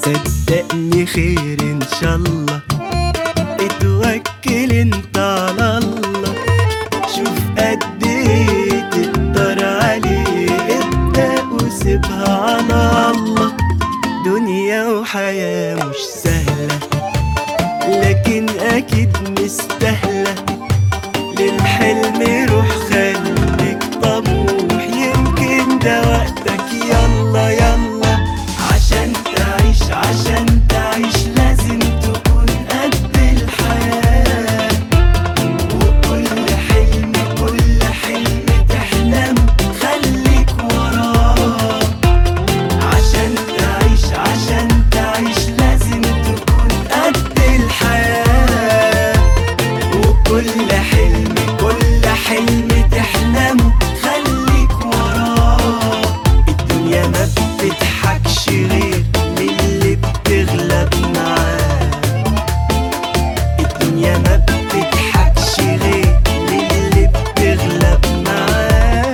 صدقني خير ان شاء الله، اتوكل انت على الله. شوف قد ايه تقدر عليه، ابدأ وسيبها على الله. دنيا وحياة مش سهلة، لكن اكيد مستاهلة. للحلم روح خليك طموح، يمكن ده وقتك. يلا يلا عشان تعيش، عشان تعيش لازم تكون قد الحياة. وكل حلم كل حلم تحلم خليك وراه. عشان تعيش، عشان تعيش لازم تكون قد الحياة. وكل حلم كل حلم تحلمه خليك وراه. الدنيا ما بتضحكش غير للي بتغلب معاه. الدنيا ما بتضحكش غير للي بتغلب معاه.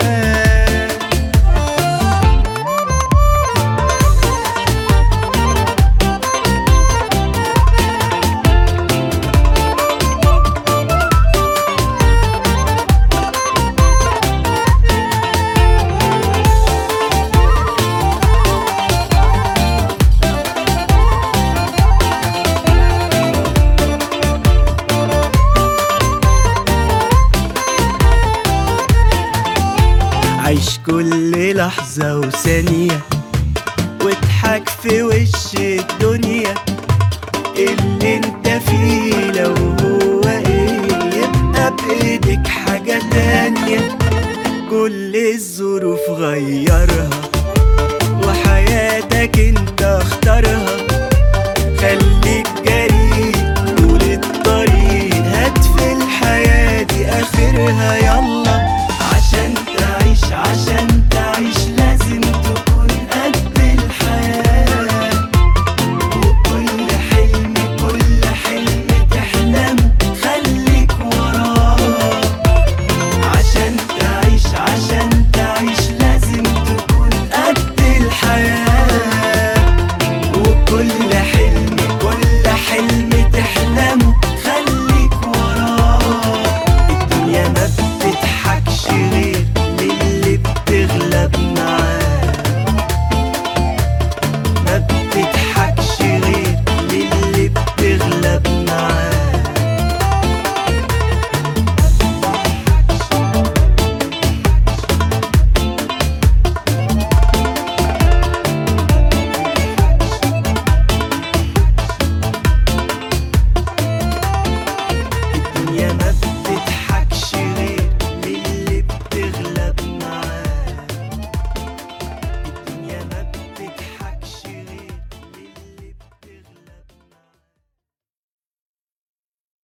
عيش كل لحظة وثانية، واضحك في وش الدنيا. اللي انت فيه لو هو ايه، يبقى بايدك حاجة تانية. كل الظروف غيرها، وحياتك انت اختارها. خليك جريء طول الطريق، هات في الحياة دي اخرها. يلا